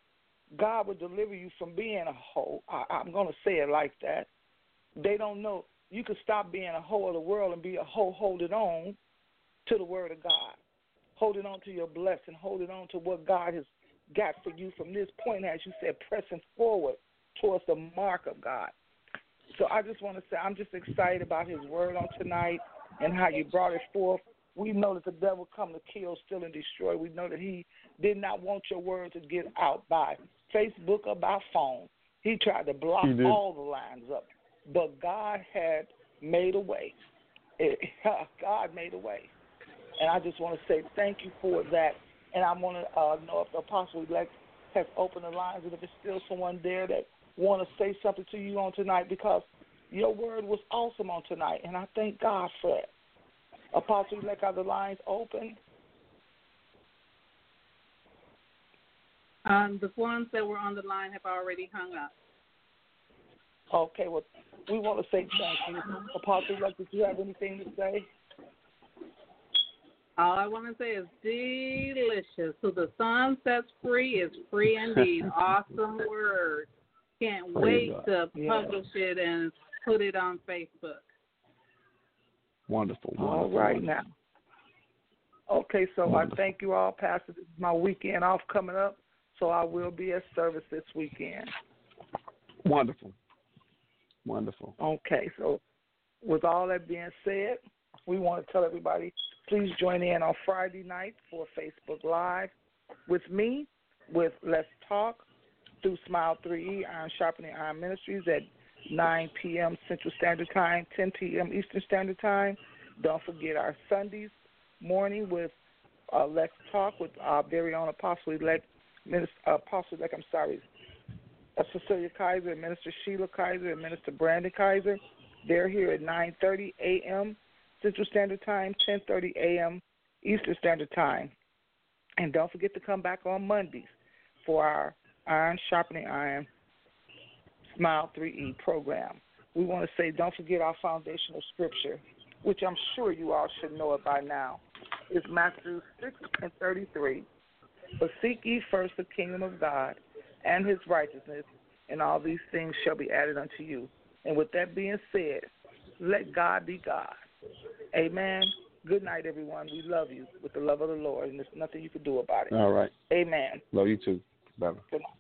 God would deliver you from being a hoe, I, I'm going to say it like that, they don't know. You could stop being a hoe of the world and be a hoe holding on to the word of God, holding on to your blessing, holding on to what God has got for you from this point, as you said, pressing forward towards the mark of God. So I just want to say I'm just excited about his word on tonight and how you brought it forth. We know that the devil come to kill, steal, and destroy. We know that he did not want your word to get out by Facebook or by phone. He tried to block all the lines up. But God had made a way. It, God made a way. And I just want to say thank you for that. And I want to uh, know if the Apostle Elect has opened the lines and if there's still someone there that want to say something to you on tonight, because your word was awesome on tonight, and I thank God for it. Apostle Elect, are the lines open? Um, the ones that were on the line have already hung up. Okay, well, we want to say thank you. Apostle Elect, did you have anything to say? All I want to say is delicious. So the sun sets free is free indeed. Awesome word. Can't wait to publish it and put it on Facebook. Wonderful. wonderful All right wonderful. now. Okay, so Wonderful. I thank you all, Pastor. This is my weekend off coming up, so I will be at service this weekend. Wonderful. Wonderful. Okay, so with all that being said, we want to tell everybody, please join in on Friday night for Facebook Live with me, with Let's Talk, through Smile three E, Iron Sharpening Iron Ministries at nine p.m. Central Standard Time, ten p.m. Eastern Standard Time. Don't forget our Sundays morning with uh, Let's Talk with our very own Apostle Elect, Minister, uh, Apostle Elect, I'm sorry, uh, Cecilia Kaiser, and Minister Sheila Kaiser, and Minister Brandon Kaiser. They're here at nine thirty a.m. Central Standard Time, ten thirty a.m. Eastern Standard Time. And don't forget to come back on Mondays for our Iron Sharpening Iron Smile three E program. We want to say don't forget our foundational scripture, which I'm sure you all should know it by now. It's Matthew six and thirty-three. But seek ye first the kingdom of God and his righteousness, and all these things shall be added unto you. And with that being said, let God be God. Amen. Good night, everyone. We love you with the love of the Lord, and there's nothing you can do about it. All right. Amen. Love you too, brother. Good night.